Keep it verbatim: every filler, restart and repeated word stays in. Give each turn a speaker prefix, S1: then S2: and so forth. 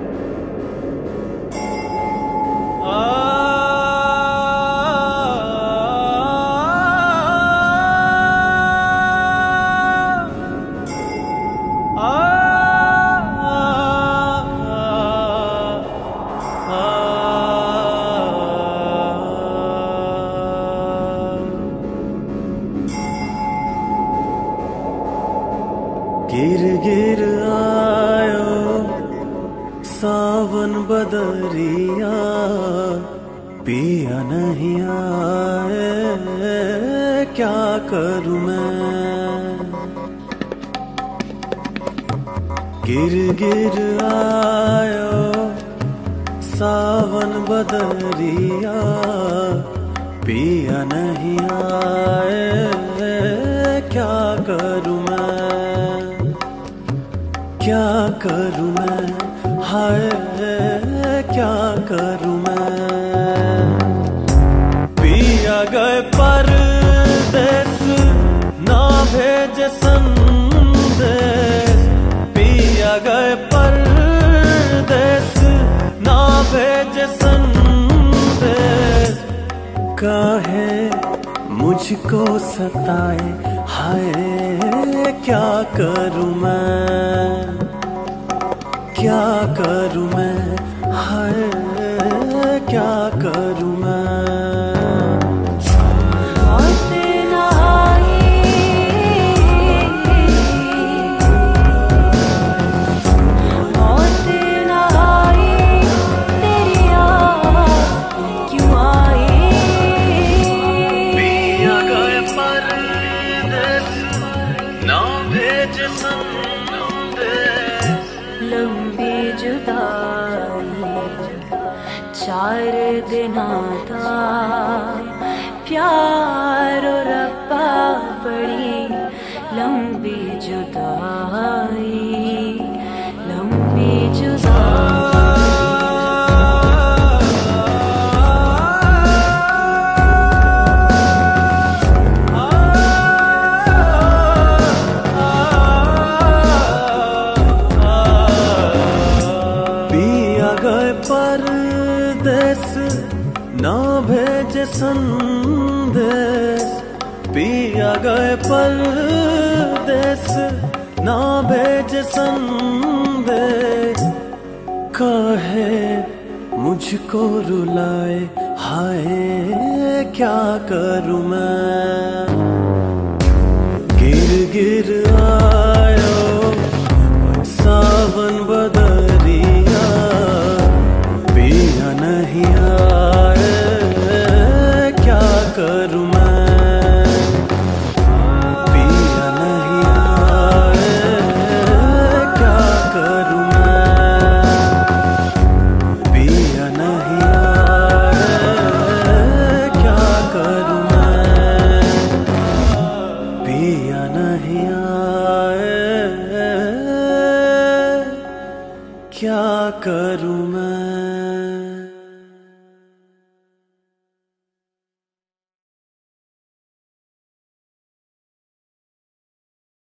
S1: गिर गिर आयो सावन बदरिया, पिया नहीं आए क्या करूं मैं। गिर गिर आयो सावन बदरिया, पिया नहीं आए क्या करूं मैं, क्या करूं मैं, हाय क्या करूं मैं। पिया गए परदेस ना भेजे संदेश, पिया गए परदेस ना भेजे संदेश। काहे मुझको सताए, हाय क्या करूं मैं, क्या करूं मैं, हाय क्या करूं मैं।
S2: लंबी जुदाई चार दिना था, प्यार रब्बा बड़ी लंबी जुदाई, लंबी जुदाई।
S1: परदेस ना भेजे संदेश, पिया गए परदेस ना भेजे संदेश। काहे मुझको रुलाए, हाय क्या करूं मैं। गिर गिर आयो सावन बदरिया, पिया नहीं आए क्या करूं मैं, पिया नहीं आए क्या करूं मैं, पिया नहीं आए क्या करूं मैं, पिया नहीं आए क्या करूं मैं।